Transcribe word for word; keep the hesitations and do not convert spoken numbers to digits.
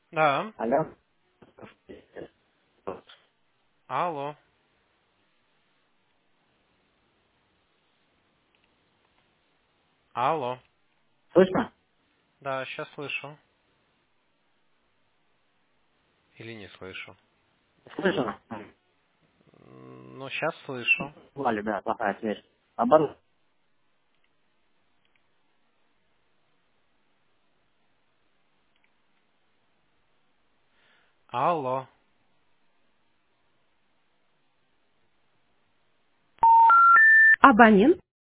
Да. Алло. Алло. Алло. Слышно? Да, сейчас слышу. Или не слышу? Слышно? М, Ну, сейчас слышу. Валя, да, плохая связь. Оборот. Алло. Абонент